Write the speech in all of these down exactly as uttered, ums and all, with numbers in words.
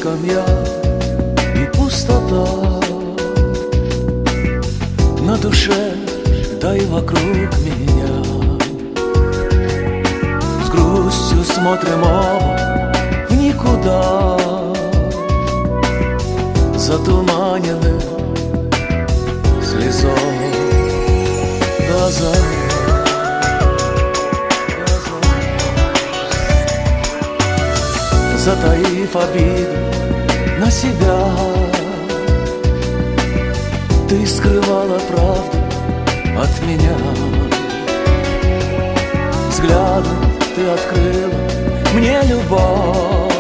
слишком я и пустота на душе, да и вокруг меня. С грустью смотрим оба в никуда, затуманены слезой глаза. Затаив обиду на себя, ты скрывала правду от меня. Взглядом ты открыла мне любовь,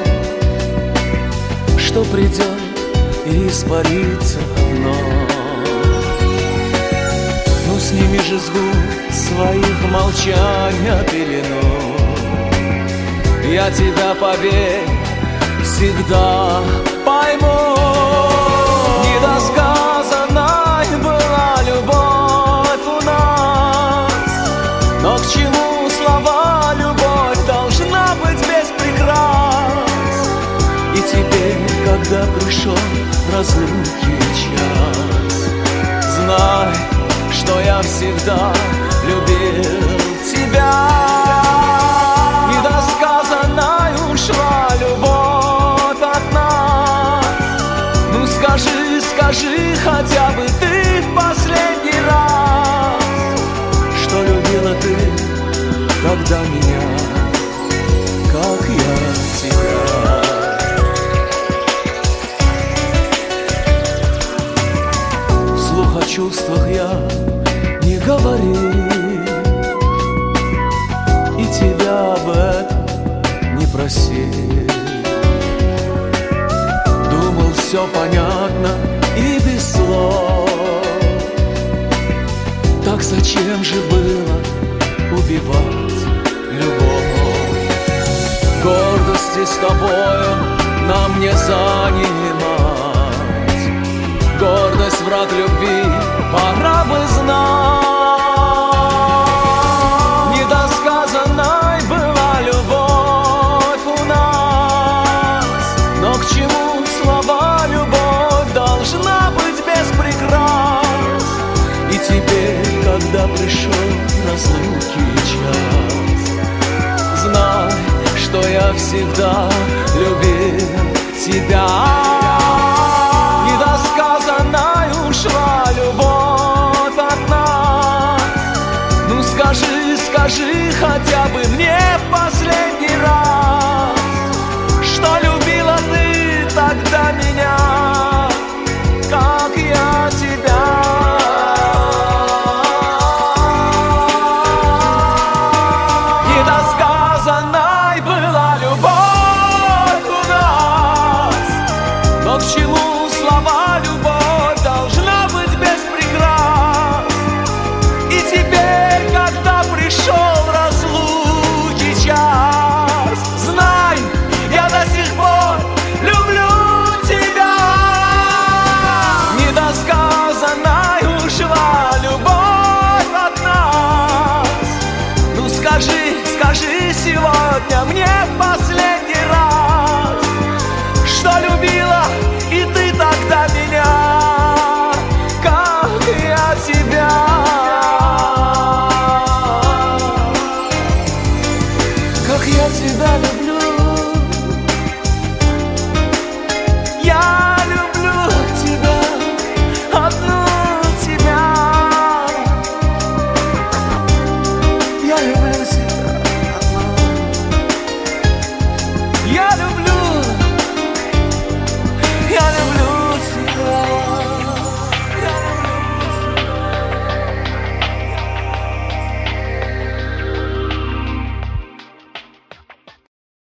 что придет и испарится вновь. Ну сними же с губ своих молчания пелену, я тебя, поверь, всегда пойму. Недосказанной была любовь у нас, но к чему слова? Любовь должна быть без прикрас. И теперь, когда пришел разлуки час, знай, что я всегда любил тебя. Ушла любовь от нас. Ну скажи, скажи хотя бы ты в последний раз, что любила ты тогда меня, как я тебя. Вслух о чувствах я не говорил, и тебя об этом не просил. Думал, все понятно и без слов. Так зачем же было убивать любовь? Гордости с тобою нам не занимать. Гордость враг любви, пора бы знать. Недосказанной была любовь у нас, но к чему слова? Любовь должна быть без прикрас. И теперь, когда пришел разлуки час, знай, что я всегда любил тебя. Недосказанной ушла любовь от нас. Ну скажи, скажи хотя бы мне в последний раз, что любила ты тогда меня, как я тебя. Недосказанной была любовь у нас, но к чему